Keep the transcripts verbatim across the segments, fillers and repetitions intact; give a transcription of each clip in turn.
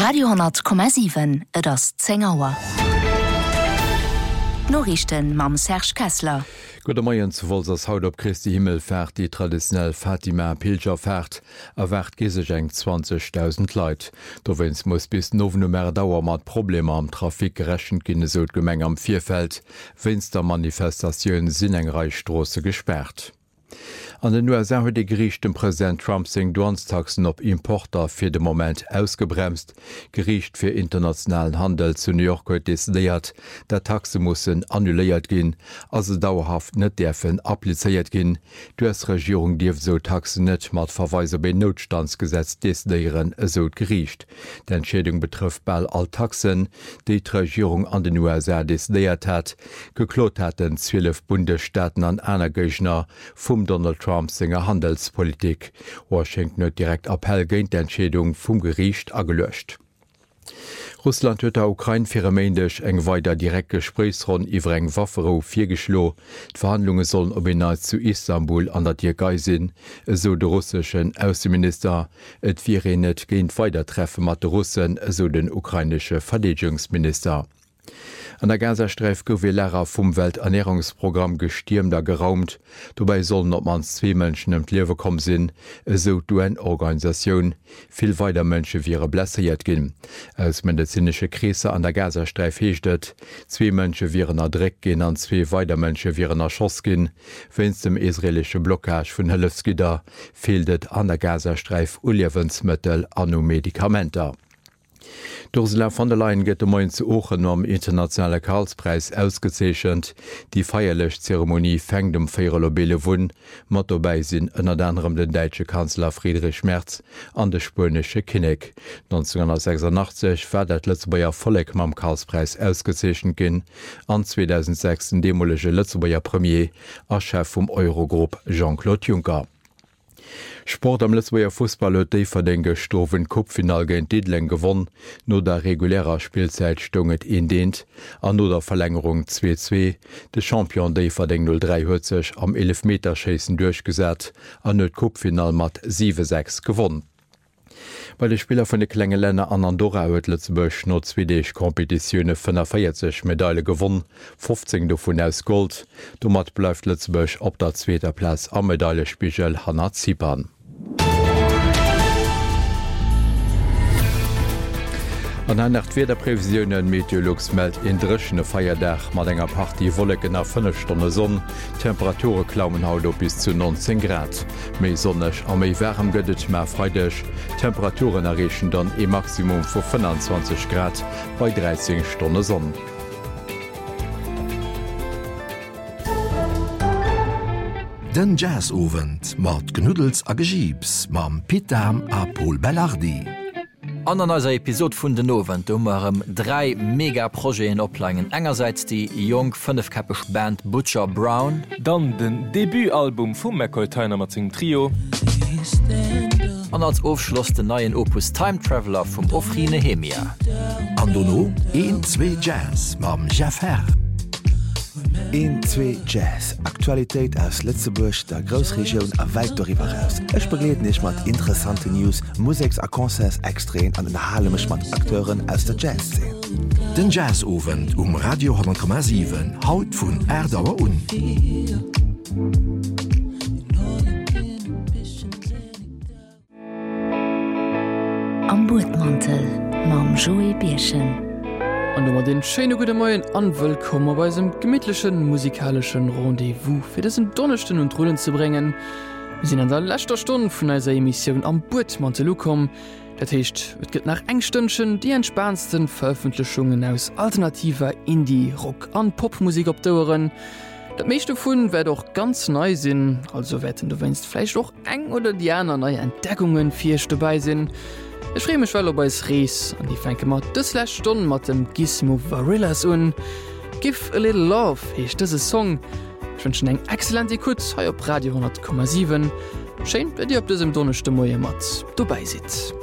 Radio hundert Komma sieben et ass zehn Auer. Norrichten mam Serge Kessler. Gute Morgen zu Wolsers Haut op Christi Himmelfahrt, die traditionell Fatima Pilgerfahrt, erwart Giseschenk zwanzigtausend Leute. Do wenns muss bis November Dauer mat Probleme am Trafik gerechnet gin so Gemeng am Vierfeld, wenns der Manifestationun Sinnengreichstrosse gesperrt. An den U S A huet de Gericht dem Präsident Trump seng Donnerstagsen op Importer fir de Moment ausgebremst. Gericht fir internationalen Handel zu New York huet desideiert, der Taxe mussssen annuléiert ginn, as se dauerhaft net derfen appliéiert ginn. Du as Regierung Dief so Taxen net mat Verweise bei Notstandsgesetz desideieren eso Gericht. D'Entschädung betrifft ball all Taxen, déi d'Regierung an den U S A desideiert hat, geklot hat den zwölf Bundesstaaten an einer Geichner vum Donald Trump senger Handelspolitik. Washington net direkt Appell géint d'Entschädung vum Gericht agelöscht. Russland huet der Ukraine firmeindech eng weiter direkt Gesprächsron iwwer eng Waffero virgeschlo. D'Verhandlungen sollen op en zu Istanbul an der Türkei sinn, eso de russsischen Außenminister. Et vir net géint weiter treffen mat de Russen, eso den ukrainische Verteidigungsminister. An der Gazastreif gouf Lehrer vum Welternährungsprogramm gestürmter geraumt. Dobei sollen op mans zwei Mënschen em Liewe kom sinn, eso d'U N-Organisationun. Vill weiter Mënsche wiere blässeiert ginn. Aus medizinsche Krise an der Gazastreif heechtet. Zwei Mënsche wieren erdreck ginn an zwei weiter Mënsche wieren erschoss ginn. Wenns dem israelsche Blockage vun Hëllefskider fehltet an der Gazastreif Uliewensmëttel an Medikamenter. Ursula von der Leyen gëtt moin zu Ochen am internationale Karlspreis ausgezeechent. Die feierlech Zeremonie fängt dem Feierlobele Wun, mat dobei sinn ënner anderem den deitsche Kanzler Friedrich Merz an de spönesche Kinnek. neunzehnhundertsechsundachtzig war dat Lützebauer Folleg mam Karlspreis ausgezeechent ginn, an zweitausendsechs den demolege Lützebauer Premier a Chef vum Eurogroup Jean-Claude Juncker. Sport am Lützebauer Fußball huet déi verdeng gestowen Kupffinal géint Didling gewonnen, no der regulärer Spielzeit stonget en deint, an no der Verlängerung zwei zwei. De Champion déi verdeng null drei huet sech am elf Meter Chasen durchgesät, an net Kupffinal mat sieben sechs gewonnen. Bei de Spieler vun de klenge Länner an Andorra huet Lützebusch no zwideeg Kompetitiune fünfundvierzig Medaille gewonnen, fünfzehn davon aus Gold. Domat bleifft Lützebusch op der zweter Platz am Medaillespiegel Hanna Zypern. An en nach wie der Prävisionen Meteorologs meldt en dreschene Feierdach mat enger Party wolle genau fünf Stunden Sonn, Temperature klaumen haut op bis zu neunzehn Grad. Mei sonnech a méi wärm gëtt mehr freidech, Temperaturen errechen dann e Maximum vu fünfundzwanzig Grad bei dreizehn Stunden Sonn. Den Jazzowend mat Gnudels a Gegiebs mam Pitam a Paul Bellardi. An an eiser Episode vun den Nowen ummerem drei Megaprojeen oplangen. Engerseits die jong fünfkäppech Band Butcher Brown, dann den Debütalbum vum McCoy Tyner Matzing Trio, an als Aufschloss den neuen Opus Time Traveler vum Ofri Nehemia. An Donno een zwei Jazz mam Jeff Herr. een zwei Jazz, Aktualitéit aus Lützebusch der Grousregion a weit darüber aus. Ech begleet nech mat interessante News, Musiks a Konzers extreen an den Halemech mat Akteuren aus der Jazzszene. Den Jazzowend um Radio hundert Komma sieben haut vun Erdauer un. Am Bootmantel mam Joey Bierchen. An dummer den Schene gute Moien anwëllkommer bei sem gemidtlechen musikalischen Rendezvous fir dessen Donnerchten und Rollen zu bringen. Wir sind an der letzter Stunde vun eiser Emission am Bootmantelukom. Dat hecht, et gëtt nach engstënschen die entspannendsten Veröffentlichungen aus alternativer Indie, Rock an Popmusik opdaueren. Dat meeschte vun wär doch ganz neu sinn, also wetten du wennst fleich doch eng oder die aner neue Entdeckungen fircht dabei sinn. Ich freue mich well op beis Rees an die Fenke mat dësläch Stunden mat dem Gizmo Varillas un. Give a little love hecht dëse Song. Ich wünschen eng exzellente Kutz he op Radio hundert Komma sieben. Scheint bei dir op dësem donnechte Moie mat dabei sit.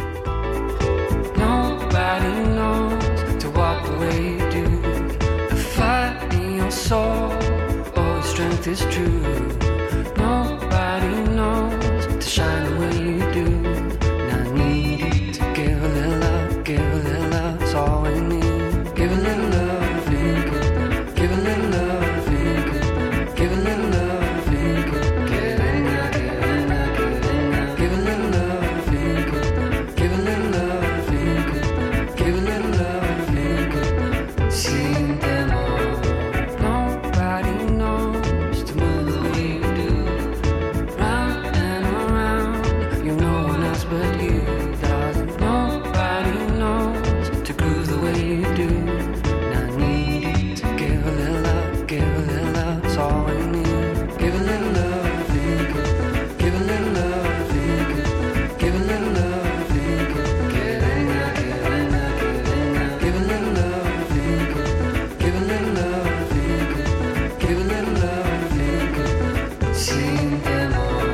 Nobody knows to walk the way you do. The fight in your soul, oh, your strength is true. Nobody knows to shine the way you do. And I need you to give a little love. give a little love, that's all we need. Give a little love, feel good. Give a little love, feel good. Give a little love, feel good. Giving up, giving up, giving up. Give a little love, feel good. Give a little love, feel good. Give a little love, feel good. Seen them all. Nobody knows to move the way you do. Round and around, you know one else but you. Doesn't nobody knows to groove the way you do. Now I need you to give a little love, give a little love, that's all I need. Give a little love, feel good. Give a little love, feel good. Give a little love, feel good. Giving up, giving up, giving up. Give a little love, feel good. Give a little love, feel good. Give a little love, feel good. Seen them all.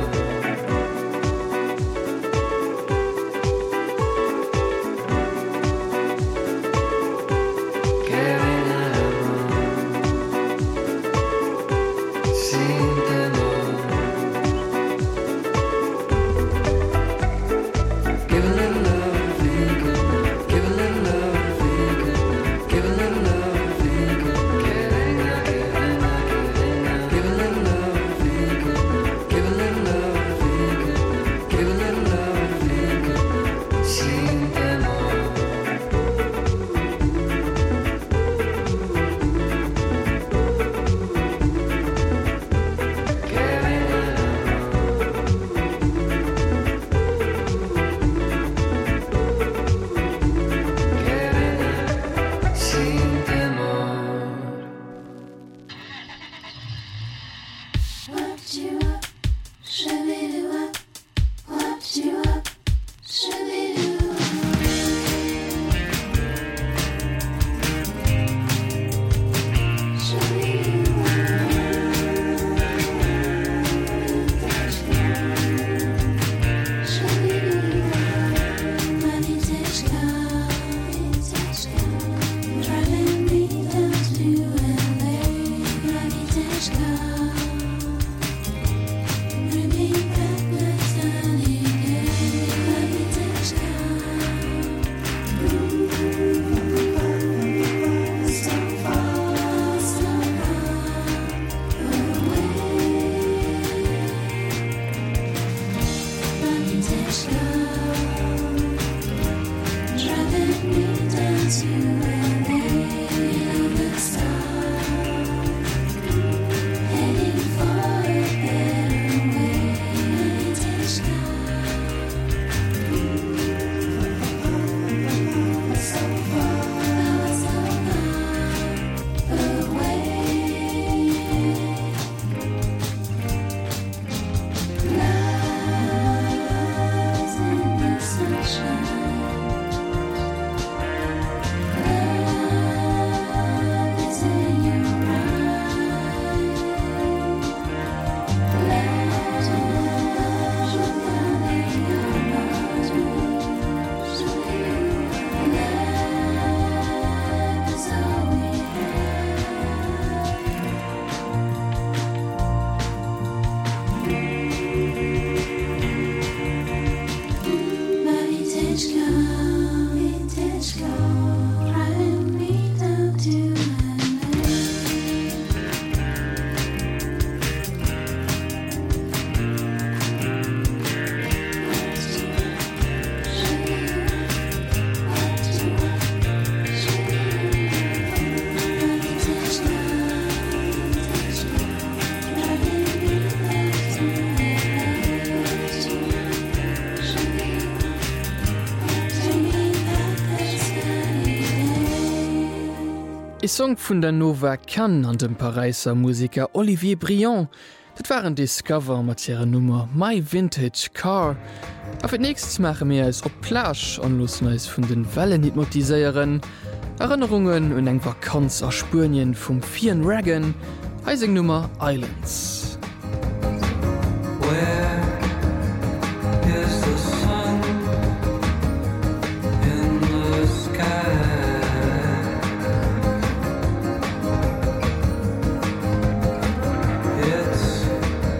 Giving up, seen them all. Give a little love, feel good. Give a little love, feel good. Give a little love, feel good. Giving up, giving up, giving up. Give a little love, feel good. Give a little love, feel good. Give a little love, feel good. Seen them all. Giving up, seen them all. What you up, shoo-be-doo up. What you up, shoo-be-doo. Shoo-be-doo up. Shoo-be-doo up. Maniteshka, maniteshka. Driving me down to L A. Maniteshka. Bring me back my sunny day. Maniteshka. So far, so far away. Maniteshka. Driving me down to L A. The star. Heading for a better way. Maniteshka. So far, so far away. Lies in the sunshine. Love is in your eyes. Let your love shine in your eyes. Love is all we have. Maniteshka, maniteshka, driving me down to L E Song vun der Nova Cannes an dem Pariser Musiker Olivier Briand. Dat waren Discover mat ihrer Nummer My Vintage Car. Auf et nächstes mache mir als op Plasch anlussen als vun den Wellen hypnotiséieren, Erinnerungen und eng Vakanz a Spurien vum Fian Reagan, Heising Nummer Islands. Where is the sun in the sky? It's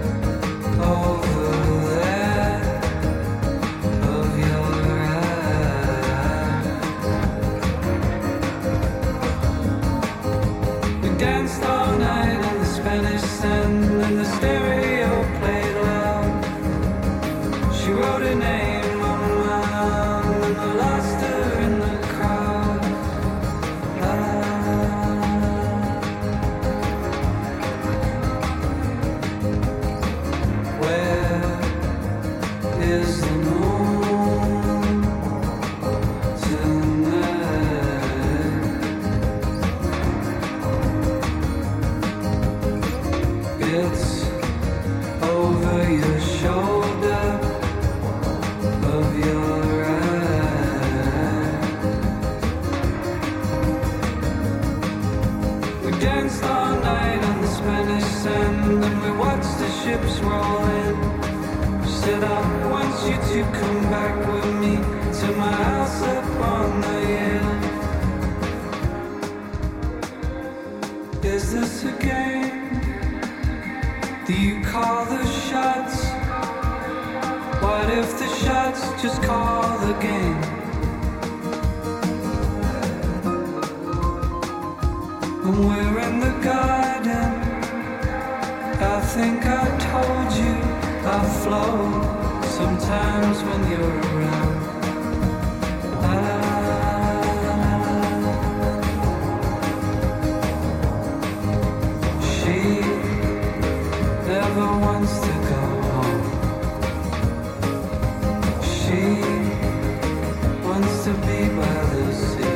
over there of your eyes. danced all night on the Spanish sand, and we watched the ships roll in. Said I want you to come back with me to my house up on the hill. Is this a game? Do you call the shots? What if the shots just call the game? When we're in the garden, I think I told you I flow sometimes when you're around. She never wants to go home. She wants to be by the sea.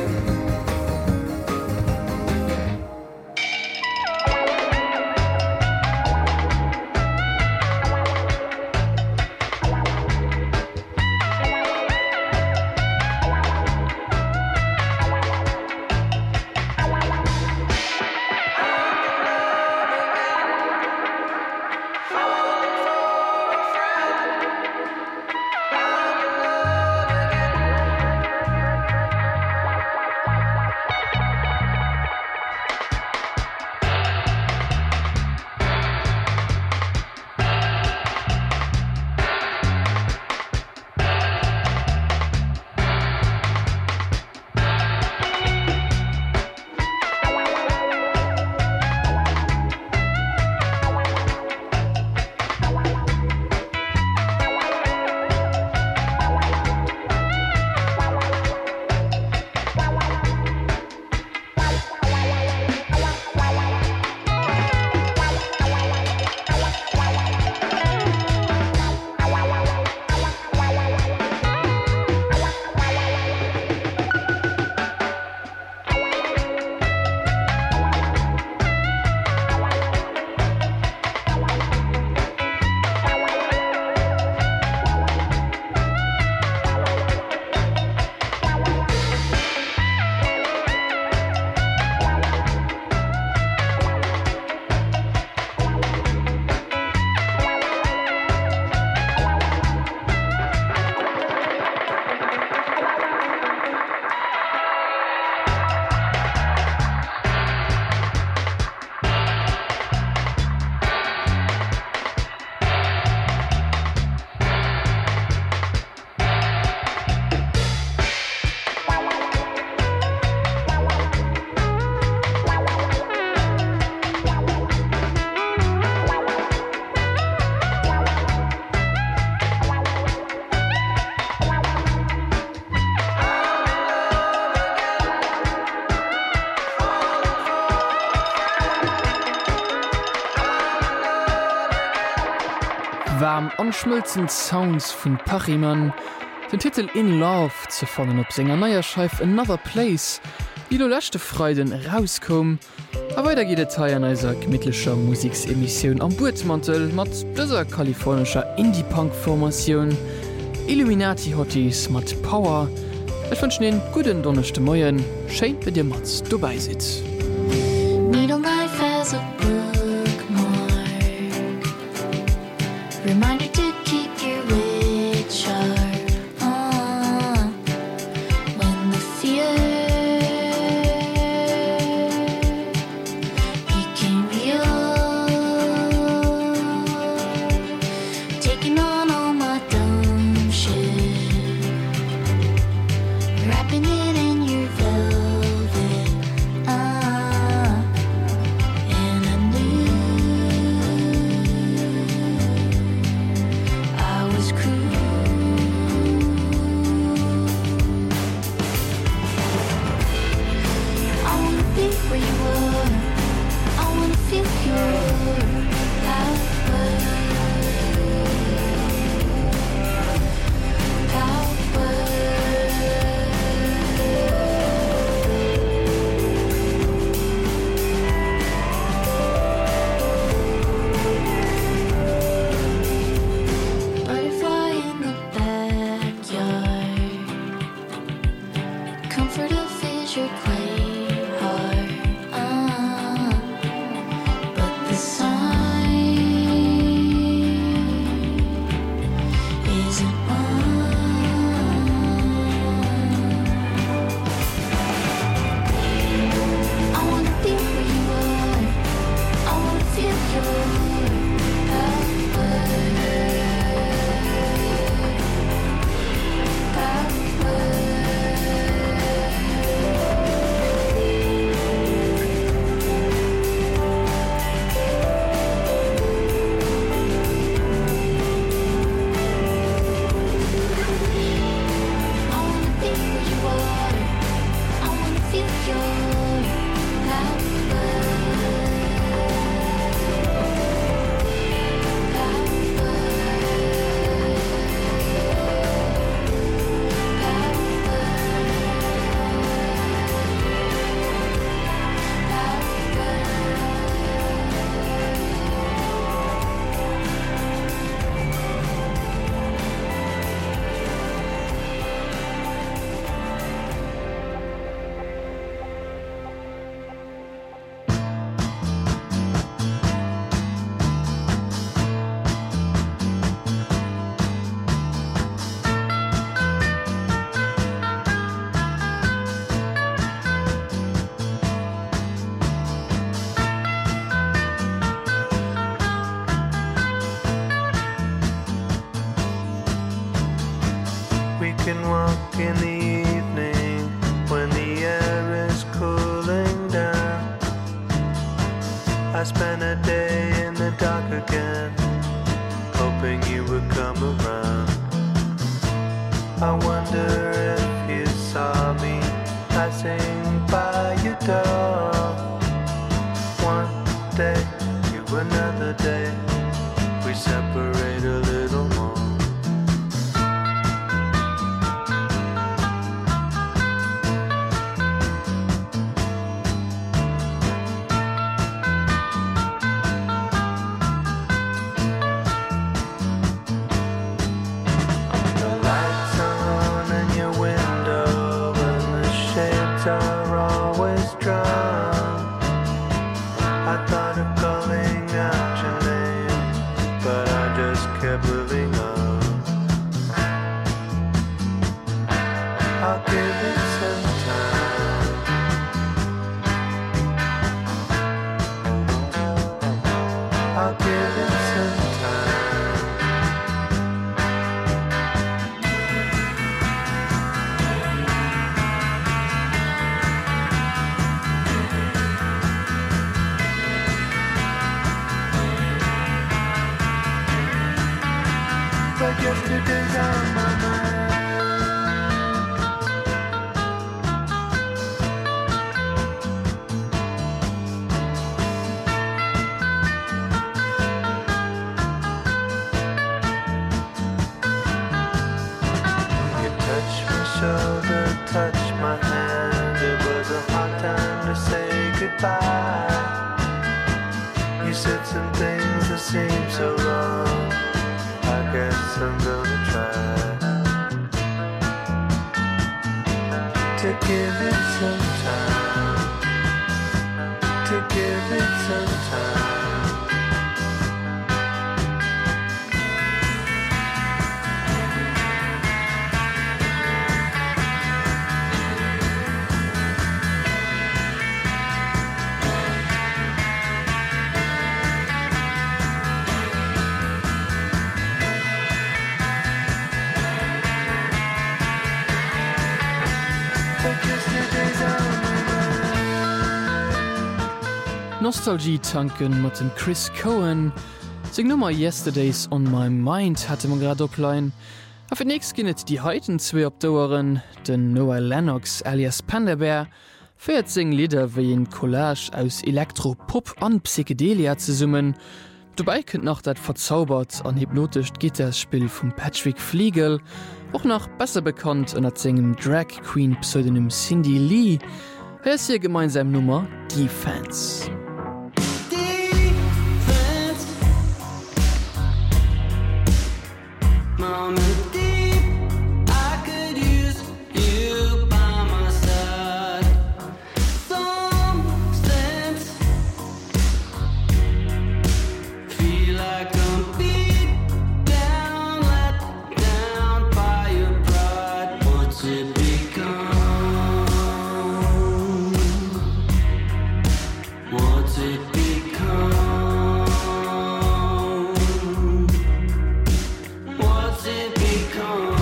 Warm anschmilzend Sounds vun Pariman, den Titel In Love ze fallen op Sänger Neierscheif Another Place, wie du lachte Freuden rauskom, a weiter geht Detail an eiser gemidtlicher Musiksemissionioun am Burtmantel mat dëser kalifornischer Indie-Punk-Formatioun, Illuminati Hotties mat Power, Ech wünschen den guten donnerchte Moien, Scheint bei dir Mats du beisitzt. Needle knife as a bookmark, reminder to keep your wit sharp. Uh, when the fear became real, taking on all my dumb shit, wrapping it in your velvet. Uh, and I knew I was cruel. I wanna be where you were. I wanna feel your power. Butterfly in the backyard, comfort of is your clay heart. Uh, again, hoping you would come around. I wonder if you saw me passing by your door. One day to another day, we separate a little more. Yesterday's on my mind. You touched my shoulder, touched my hand. It was a hard time to say goodbye. You said some things that seemed so wrong. I guess I'm gonna try to give it some time, to give it some time. Nostalgie-Tanken mat dem Chris Cohen seg Nummer Yesterdays on my Mind hatte man grad oplein. A fir nächst ginnet die heiten zwee opdaueren, den Noah Lennox alias Pandabear, firiert seng Lieder wiei en Collage aus Elektropop an Psychedelia ze summen. Dobei kënnt nach dat verzaubert an hypnotisch Gitarspiel vum Patrick Flegel, och nach besser bekannt ënner segem Drag Queen Pseudonym Cindy Lee, hers hier gemeinsam Nummer Defense. Mom and deep, I could use you by my side. Some sense, feel like I'm beat down, let down by your pride. What's it become? What's it become? What's it become?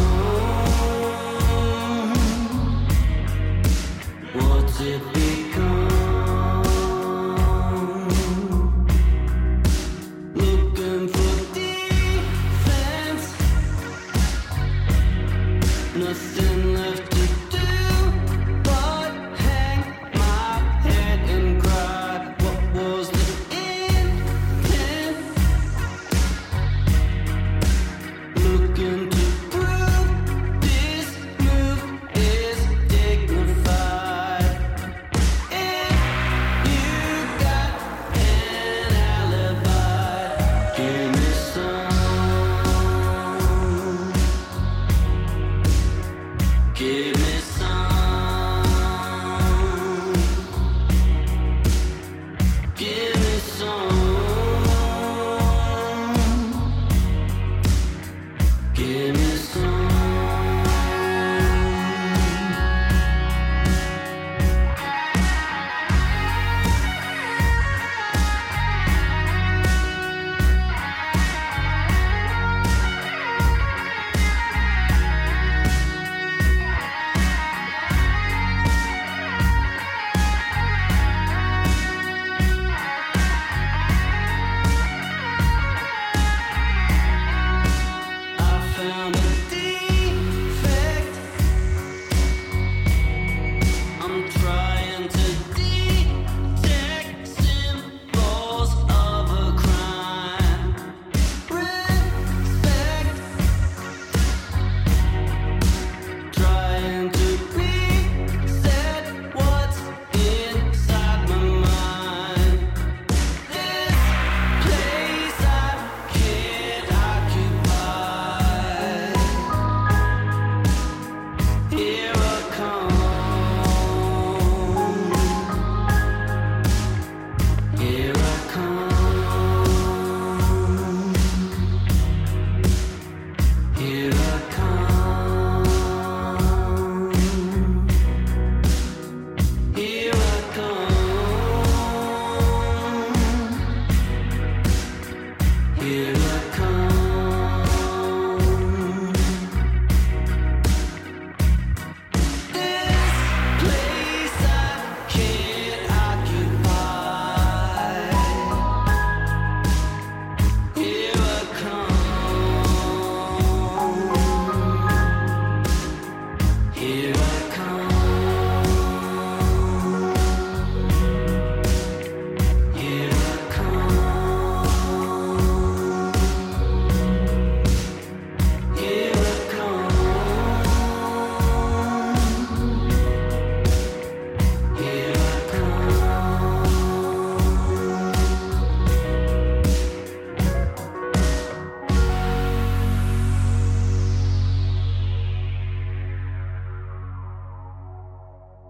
What's it become? Looking for defense, nothing left to do but hang my head and cry. What was the intent? Looking to prove this move is dignified.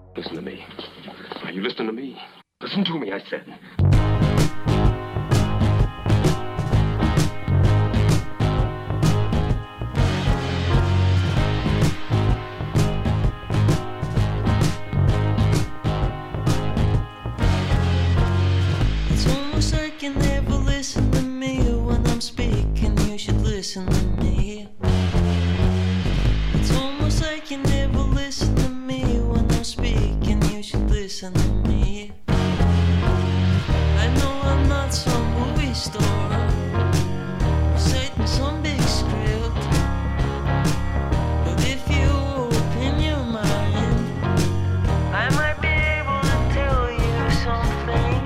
Listen to me. Are you listening to me? Listen to me, I said. It's almost like you never listen to me when I'm speaking. You should listen to me. It's almost like you never listen to me when I'm speaking. You should listen to me. I know I'm not some movie star, Satan some big script, but if you open your mind, I might be able to tell you something.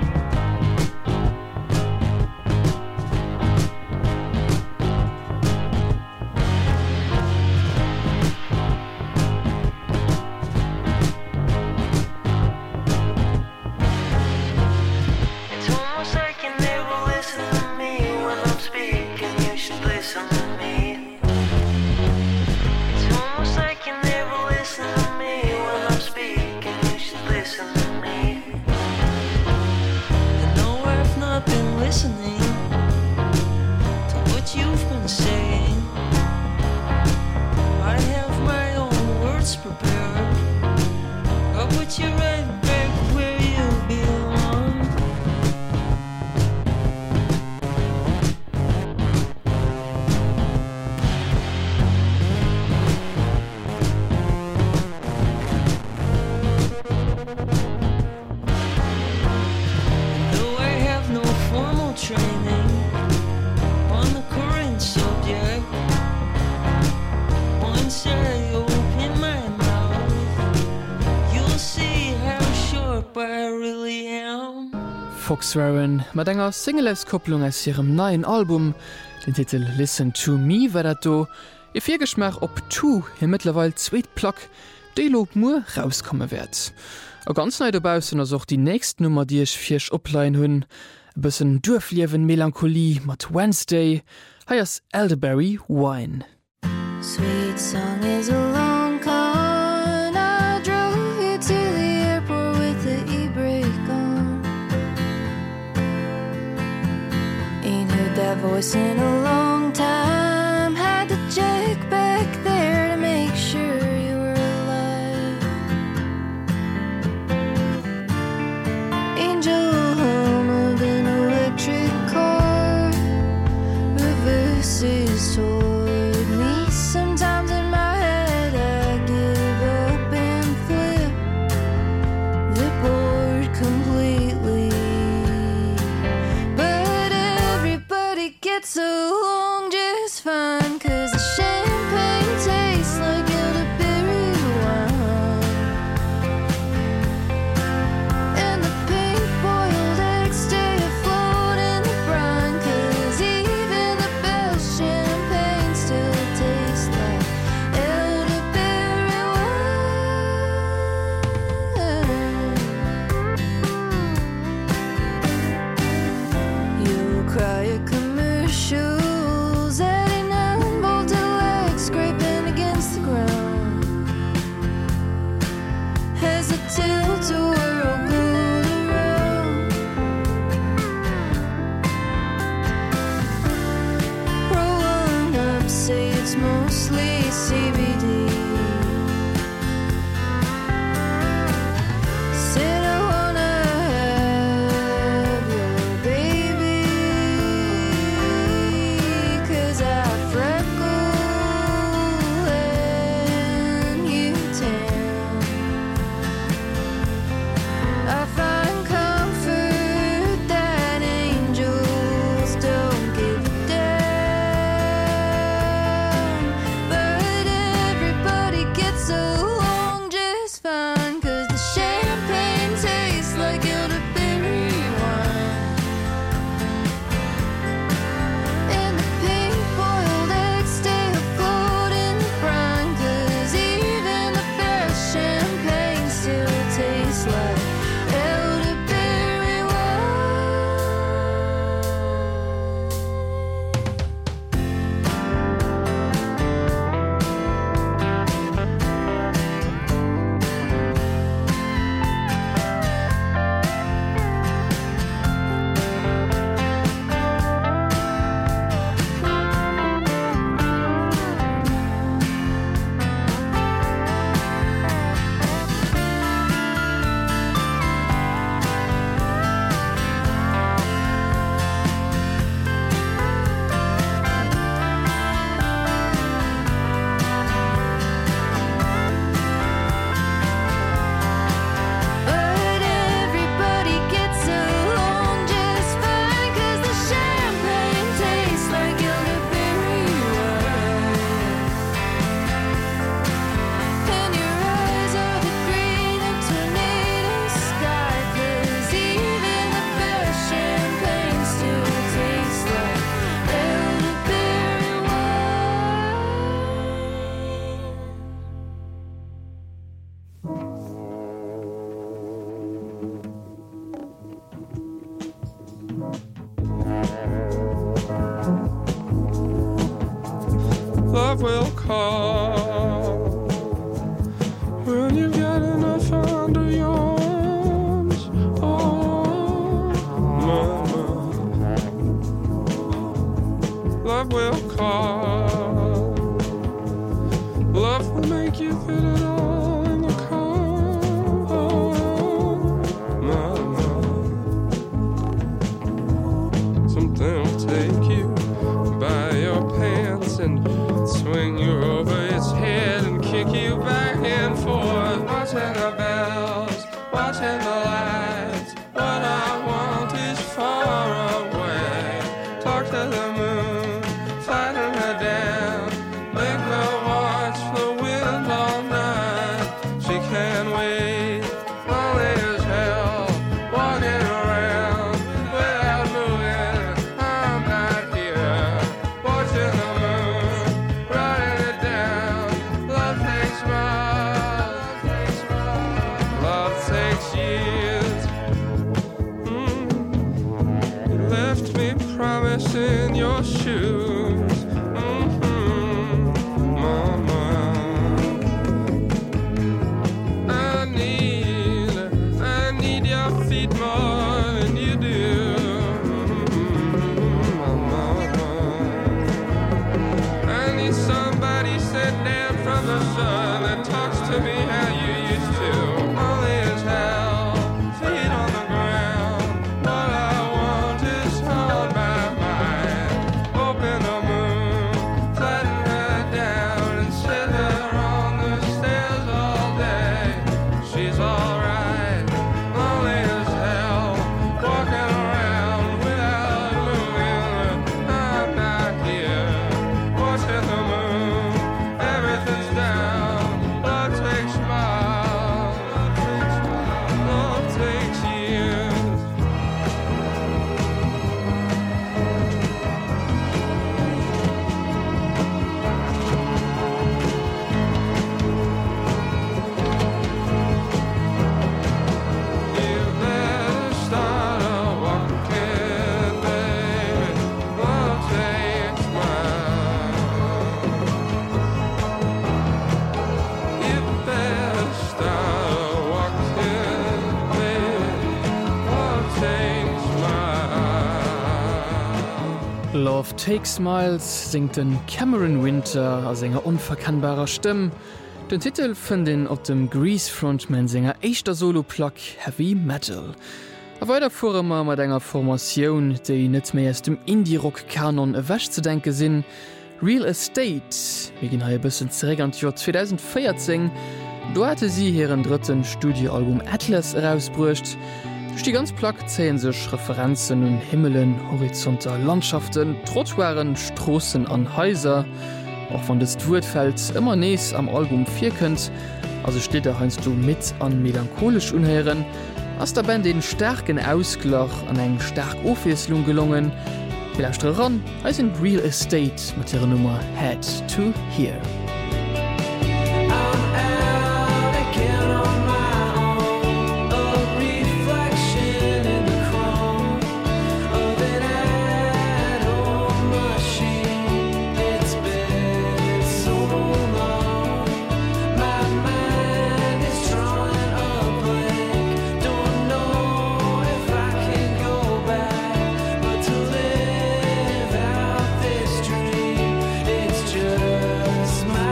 It's almost like you never listen to me when I'm speaking. You should listen to me. It's almost like you never listen to me when I'm speaking. You should listen to me. I know I've not been listening to what you've been saying. I have my own words prepared. I'll put you right back where you belong. Though I have no formal training on the current subject, once I open my mouth, you'll see how sharp I really am. Foxwarren mat enger Singleskopplung aus ihrem neuen Album, den Titel „Listen to Me war dat do, e Viergeschmach op To hierwe zweet Plack, déi lob mu rauskomme werd. A ganz nei dobausen ass och die nächst Nummer die ich firsch oplein hunn, bëssen Durfliewen Melancholie mat Wednesday, heiers Elderberry Wine. Sweet song is a long con. I drove you to the airport with the e-brake on. Ain't heard that voice in a long time. Had to check back there to make sure you were alive. Angel hum of an electric car. Reverses toward me. Sometimes in my head I give up and flip the board completely. But everybody gets along just fine, 'cause the champagne tastes like elderberry wine. And the pink boiled eggs stay afloat in the brine, 'cause even the best champagne still tastes like elderberry wine. You'll cry at commercials, eighty-nine bolted legs scraping against the ground. As the tilt-a-whirl goes around, rolling up, say it's mostly C B D. Said I wanna have your baby, 'cause I freckle and you tan. I find comfort that angels don't give a damn. But in the lights. What I want is far away. Talk to the moon, flatten her down. Make her watch the wind all night. She can't wait, lonely as hell, walking around without moving. I'm not here, watching the moon, writing it down. Love takes miles, love takes years. Mm. You left me promising your shoes. Mm-hmm. Mama, I need, I need your feet more than you do. Mm-hmm. Mama, I need somebody sent down from the sun that talks to me how you used to. Only as hell, feet on the ground. What I want is on my mind. Open the moon, flatten her down and sit her on the stairs all day. She's alright, lonely as hell, walking around without moving. I'm not here, watching the moon. Everything's down. Love takes miles, love takes years. You better start a walking, baby. Love takes miles. You better start a walking, baby. Love takes miles. Love Takes Miles singt den Cameron Winter a senger unverkennbarer Stimme. Den Titel vun den op dem Grease Frontman Sänger eischter Soloplack Heavy Metal. A weiter vormmer mat enger Formatioun, déi net méi aus dem Indie-Rock-Kanon ewäch ze denke sinn, Real Estate, wie gin ha bëssen zeré an Joer zweitausendvierzehn, do hatte sie hireieren dritten Studioalbum Atlas herausbrucht. Durch die ganz Plack zählen sech Referenzen und Himmelen, horizonter Landschaften, Trottoiren, Strossen an Häuser. Auch von des Wurfeld immer nees am Album vier könnt, also steht er heinst du mit an melancholisch unheeren, als der Band den starken Ausglach an eng stark Ofeslung gelungen. Vielleicht ran als in Real Estate mit ihrer Nummer Head to Here. Smile.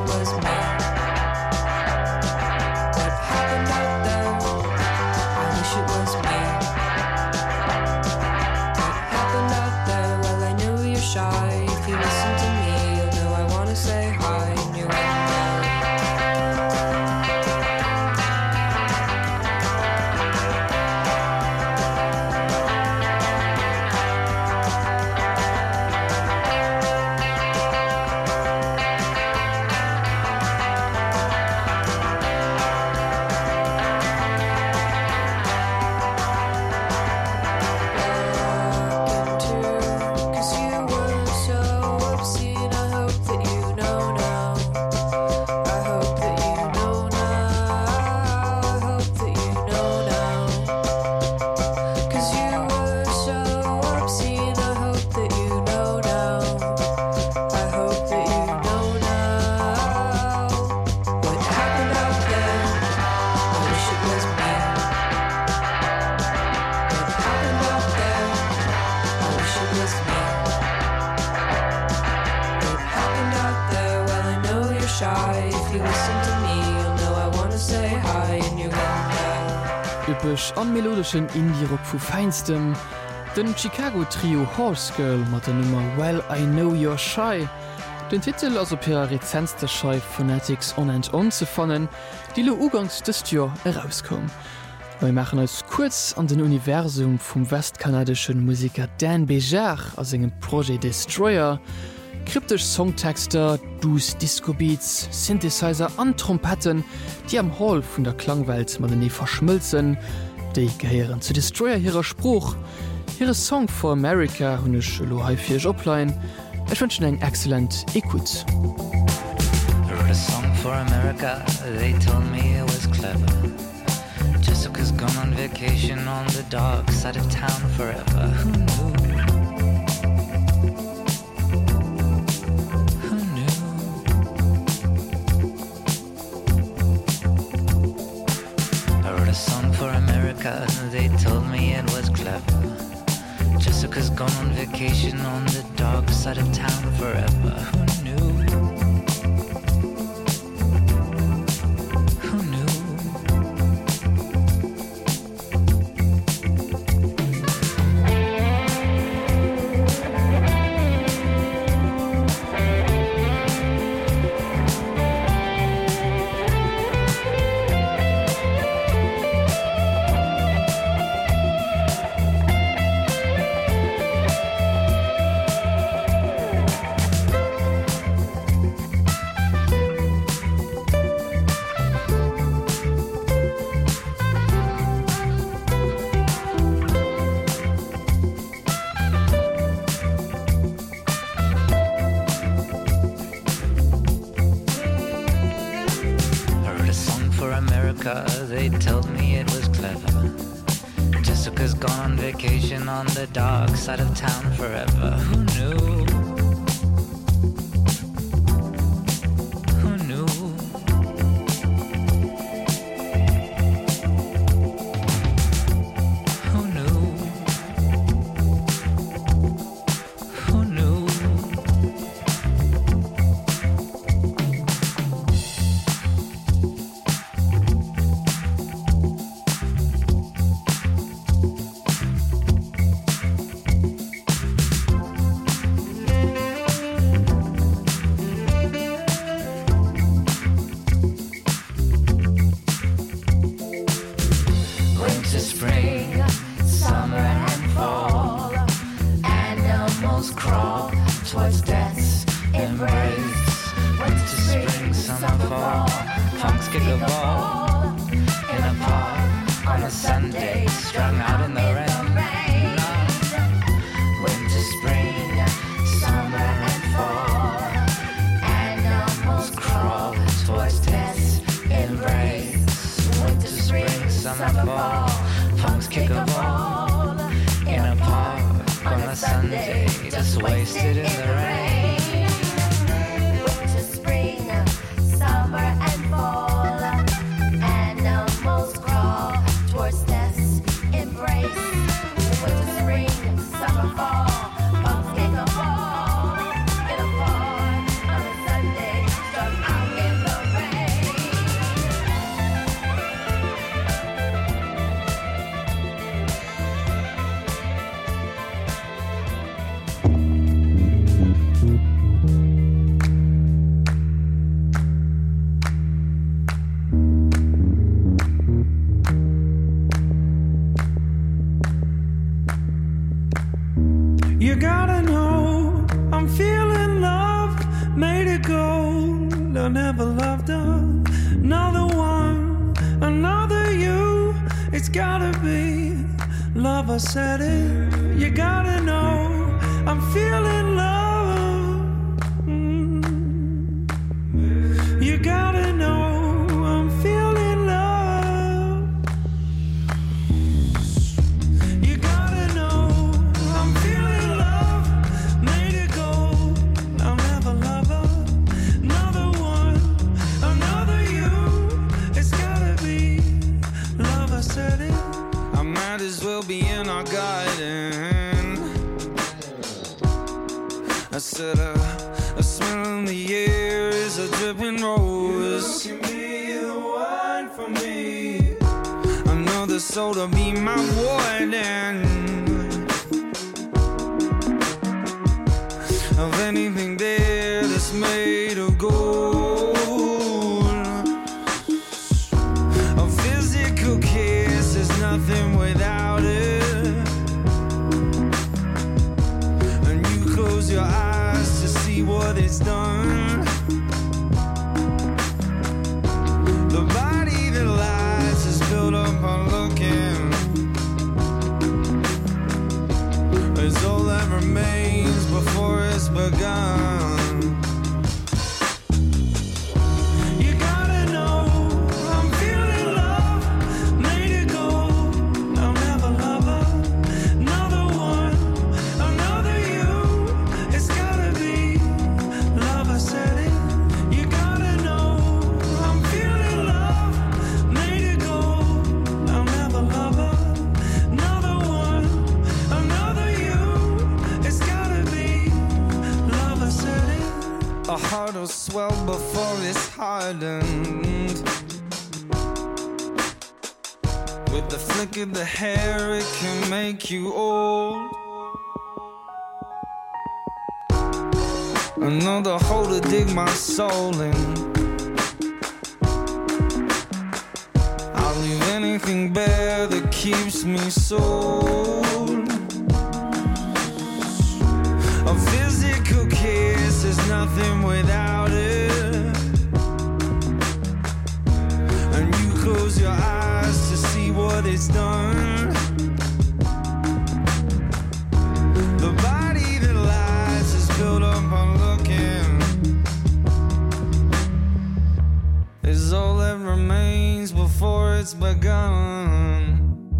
was me. What happened out there? I wish it was me. What happened out there? Well, I know you're shy. If you listen to me, you'll know I wanna say hi in your window. Typisch an melodischen Indie-Rock vu feinstem, den Chicago Trio Horse Girl mat der Nummer Well I Know You're Shy. Den Titel as op per Rezenz der Schei Phonetics on and on ze fannen, die lo ugangs des Jahr herauskom. Wir machen als kurz an den Universum vom westkanadischen Musiker Dan Bejar aus engem Projekt Destroyer, kryptisch Songtexter, Dus Discobeats, Synthesizer an Trompeten, die am Hall vun der Klangwelt man nie verschmilzen, die gehören zu Destroyer ihrer Spruch. Ihre Song for America hunnech Lohafir Jobline. Ich wünsche eng excellent Ekut. A song for America, they told me it was clever. Jessica's gone on vacation on the dark side of town forever. Who knew? Who knew? I wrote a song for America, they told me it was clever. Jessica's gone on vacation on the dark side of town forever. Who knew? They told me it was clever. Jessica's gone on vacation on the dark side of town forever. Who knew? Who knew? Who knew? Who knew? Out never loved another one, another you. It's gotta be love. I said it. You gotta know I'm feeling love. Mm. You gotta know I'm feeling love. You gotta know I'm feeling love. Made it go. I'll never love her. Another one, another you. It's gotta be love. I said it. I might as well be in our garden. I said uh, a smell in the air is a dripping rose. You can be the one for me. I know the soul to be my warden of anything there that's made of gold. A physical kiss is nothing without it. And you close your eyes to see what it's done. The body that lies is built up on looking. It's all that remains before it's begun. You gotta know I'm feeling love. Made it go. I'll never love her. Another one, another you. It's gotta be love. I said it. You gotta know I'm feeling love. Made it go. I'll never love her. Another one, another you. It's gotta be love. I said it. A heart will swell before it's hardened. With the flick of the hair, it can make you old. Another hole to dig my soul in. I'll leave anything bare that keeps me sold. A physical kiss is nothing without it. And you close your eyes to see what it's done. The body that lies is built up on looking. Is all that remains before it's begun.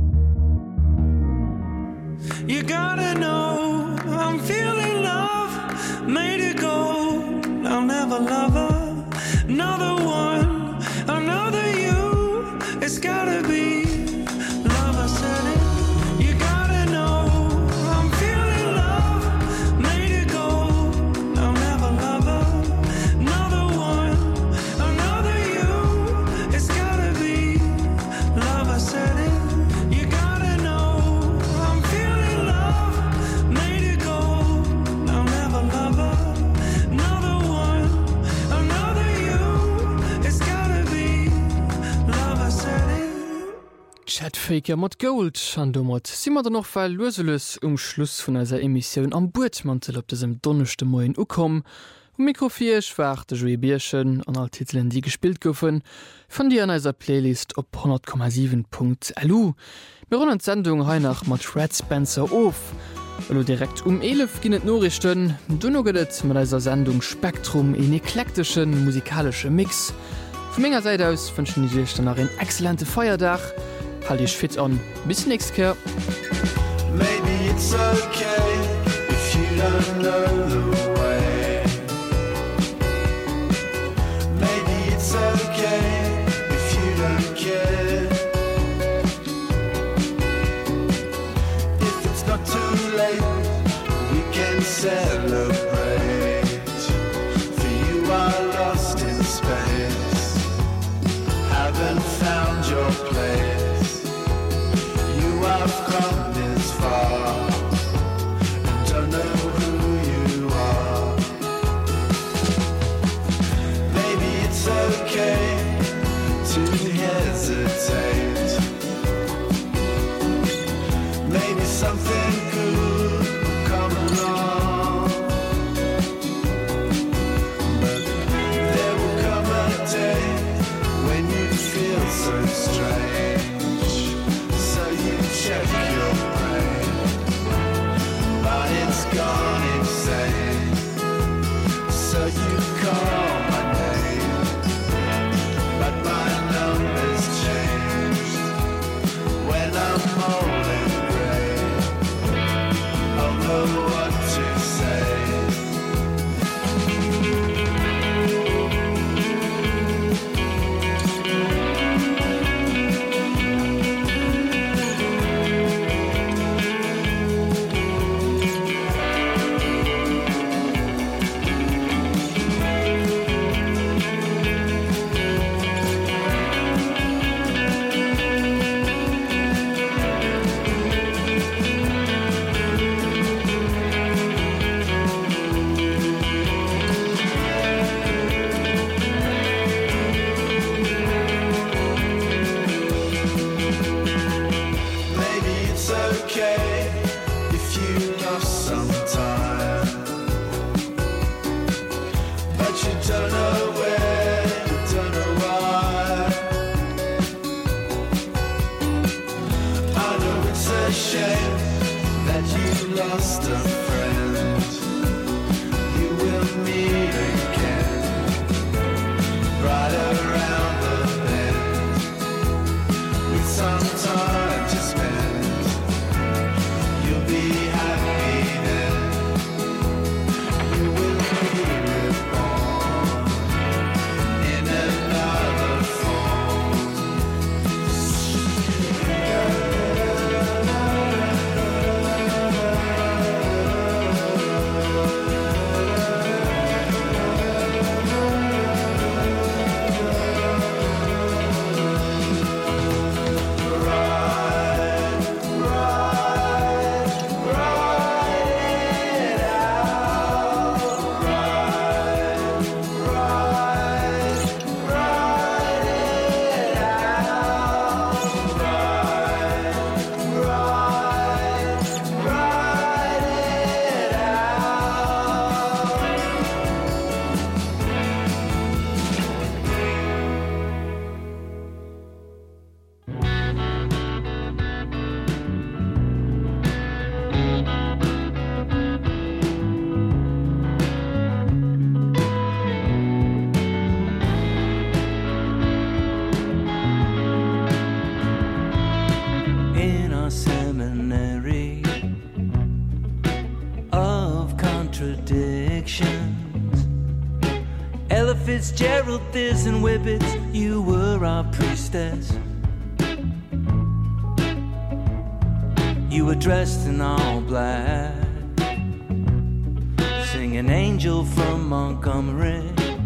You gotta know I'm feeling love. Made it go. I'll never love her. Another one, another you. It's gotta be love. I said it. You gotta know I'm feeling love. Made it go. I'll never love her. Another one, another you. It's gotta be love. I said it. You gotta know I'm feeling love. Made it go. I'll never love her. Another one, another you. It's gotta be love. I said it. Chatfaker mat Gold an dummert si mat noch fall loseles um Schluss vun eiser Emissionioun am Burtmantel op desem donnechte Moien ukom. Um Mikrofirch war de Joe Bierchen an all Titeln die gespielt goufen, fan Dir an eiser Playlist op hundert Komma sieben Punkt L U. Mir runnen Sendung heinach mat Red Spencer of. Hallo direkt um elf ginnet Norrichten, dunno gedet mat eiser Sendung Spektrum en eklektischen musikalsche Mix. Von ménger Seite aus wünschen ich euch dann noch ein exzellente Feierdach. Halt dich fit an. Bis nächstes Mal. Maybe it's okay if you don't know the way. Maybe it's okay if you don't care. If it's not too late, we can celebrate. For you are lost in space, haven't found your place. You have come this far and don't know who you are. so strange, so you check your brain, but it's gone insane, so you call my name, but my number's changed when I'm old and gray. I'll know what to say. Fitzgerald this and whippets, you were our priestess. You were dressed in all black, singing Angel from Montgomery.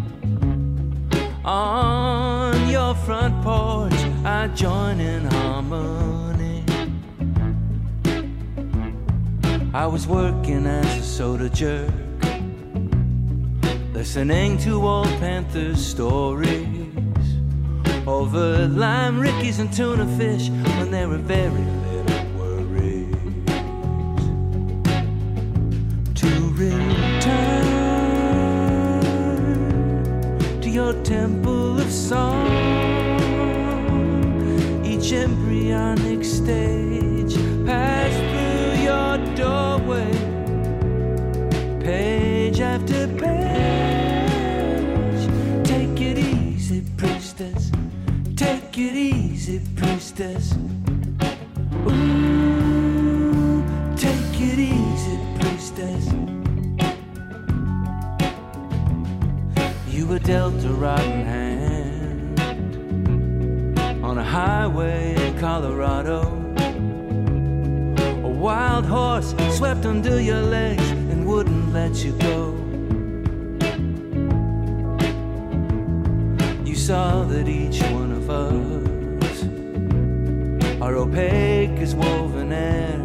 On your front porch I join in harmony. I was working as a soda jerk, listening to old Panthers stories over lime rickeys and tuna fish when there were very little worries. To return to your temple of song, each embryonic stage passed through your doorway, page after page. Priestess, take it easy, priestess. Ooh, take it easy, priestess. You were dealt a rotten hand on a highway in Colorado. A wild horse swept under your legs and wouldn't let you go. Saw that each one of us are opaque as woven air.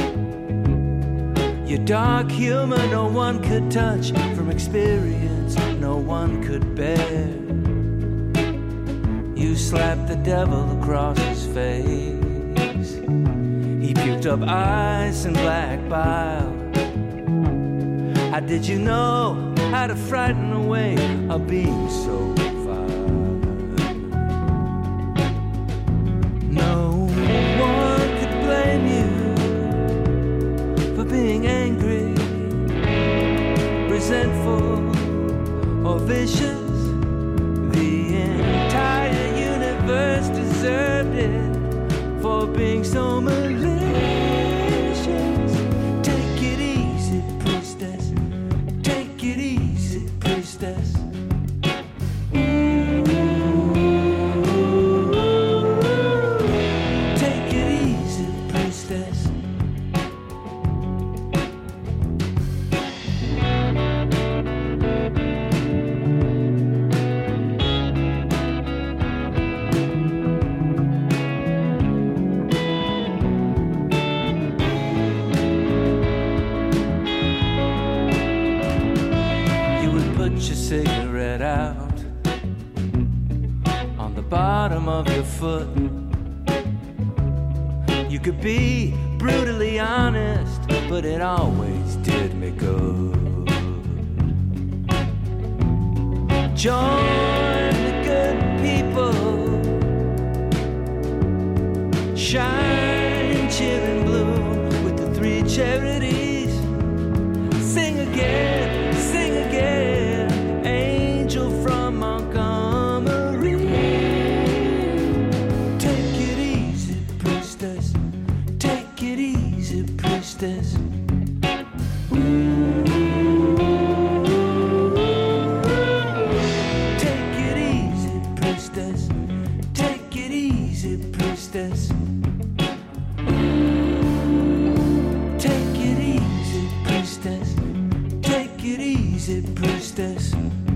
Your dark humor no one could touch, from experience no one could bear. You slapped the devil across his face, he puked up ice and black bile. How did you know how to frighten away a being so vile? for being so malicious. Take it easy, priestess. Take it easy, priestess. Take it easy, priestess. Cigarette out on the bottom of your foot. You could be brutally honest, but it always did me good. Join the good people, shine, cheer and blue with the three charities. Sing again, sing again. From Montgomery. Take it easy, priestess. Take it easy, priestess. Take it easy, priestess. Take it easy, priestess. Take it easy, priestess. Take it easy, priestess.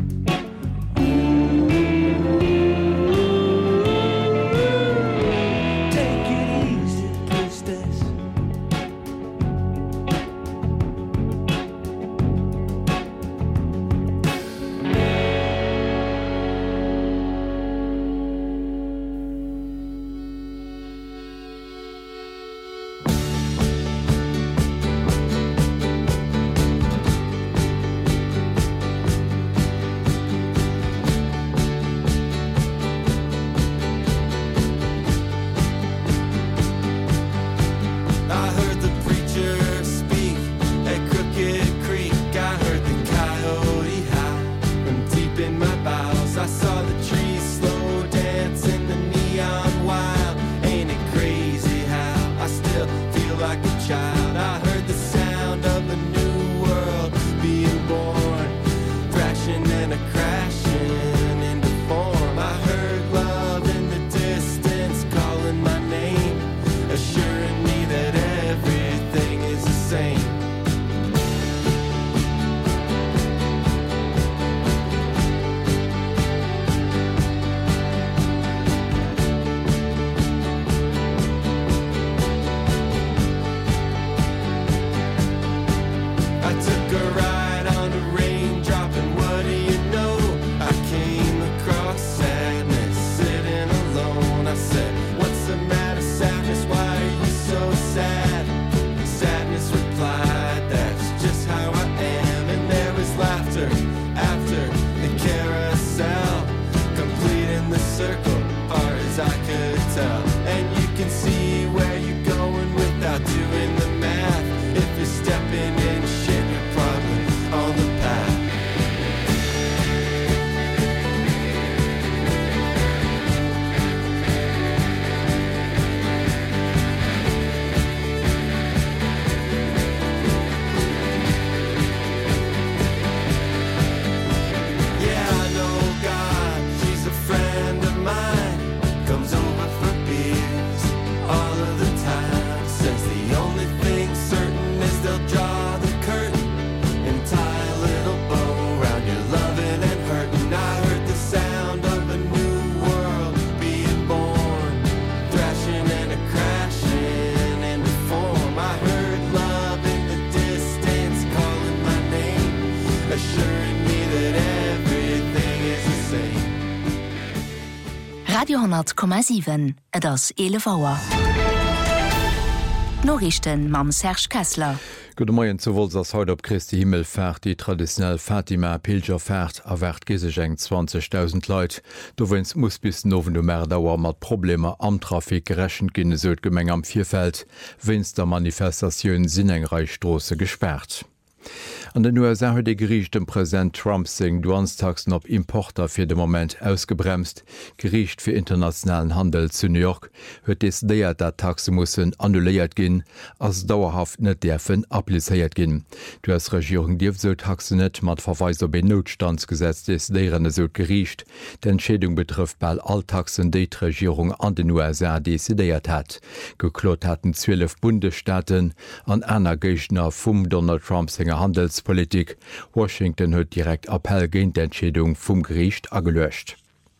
Radio,7 et ass Elevouer. Norrichten mam Serge Kessler. Gute Morgen zuwol ass haut op Christi Himmelfährt die traditionell Fatima Pilgerfährt awert gisegeng zwanzigtausend Leiit. Do wenns muss bis nowen du Mer dauer mat Probleme am Trafik gerechen ginne sot Gemeng am Vierfeld, wenns der Manifestatioun Sinnengreichstrosse gesperrt. An den U S A huet de Gericht dem Präsident Trump seng Duanstaxen op Importer fir de Moment ausgebremst. Gericht fir internationalen Handel zu New York huet es déiert dat Taxe mussssen annuléiert ginn, ass dauerhaft net derfen appliéiert ginn. Du als Regierung Dief so Taxe net mat Verweis op en Notstandsgesetz is déieren so gericht. D'Entschädung betrifft bei all Taxen déi d'Regierung an den U S A desideiert hat. Geklott hatten zwölf Bundesstaaten an einer Gegner vum Donald Trump senger Handelspolitik. Washington huet direkt Appell géint d'Entschädung vum Gericht agelöscht.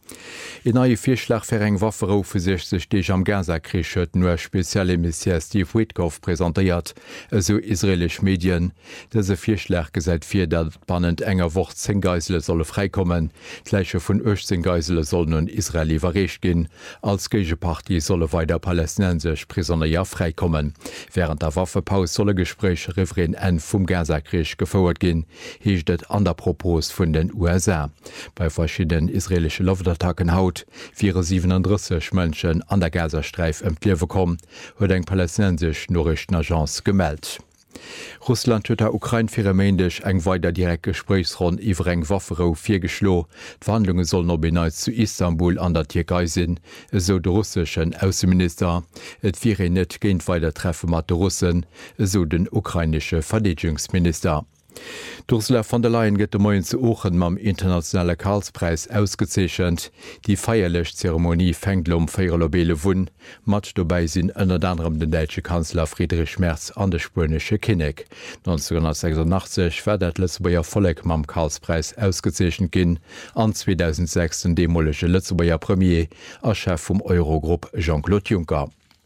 In neue Vierschlag fir eng Wafferofe sech sech deich am Gazakrich huet nur spezielle Messier Steve Witkoff präsentiert, eso israelisch Medien. Dese Vierschlag gesäit fir dat bannend enger Wocht zehn Geisele solle freikommen, Gleiche vun achtzehn Geisele sollen nun Israeli verrecht gin, als Gegepartie solle weiter palästinensisch Prisonnier freikommen. Während der Waffepaus solle Gespräch Reverin en vum Gazakrich gefauerert gin, hiecht et an der Propos vun den U S A. Bei verschiedenen israelische Luftattacken haut siebenunddreißig Mënschen an der Gazastreif empliewe kom, huet eng palästinensisch Norrichtenagence gemeldt. Russland huet der Ukraine firemendech eng weiter direkt Gesprächsron iwwer eng Waffero fir geschlo. D'Verhandlungen sollen op beneits zu Istanbul an der Türkei sinn, eso de russsischen Außenminister. Et fir net géint weiter treffe mat de Russen, eso den ukrainische Verteidigungsminister. Ursula von der Leyen gëtt moien zu Ochen mam internationale Karlspreis ausgezeechchent. Die feierlech Zeremonie fängt um féier Lobele Wun, mat dobei sinn ënner anderem den deitsche Kanzler Friedrich Merz an de spönesche Kinnek. neunzehnhundertsechsundachtzig war dat Lützebauer Folleg mam Karlspreis ausgezeechen ginn, an zweitausendsechs den demolesche Lützebauer Premier a Chef vum Eurogrupp Jean-Claude Juncker.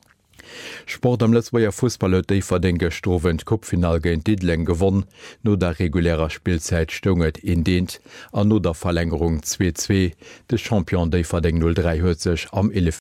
Sport am Lützbauer Fußballer déi verden gestrowend Kopffinal géint Didling gewonnen, no der regulärer Spielzeit stunget in dient, an no der Verlängerung zwei zwei, de Champion déi verden null drei huet sech am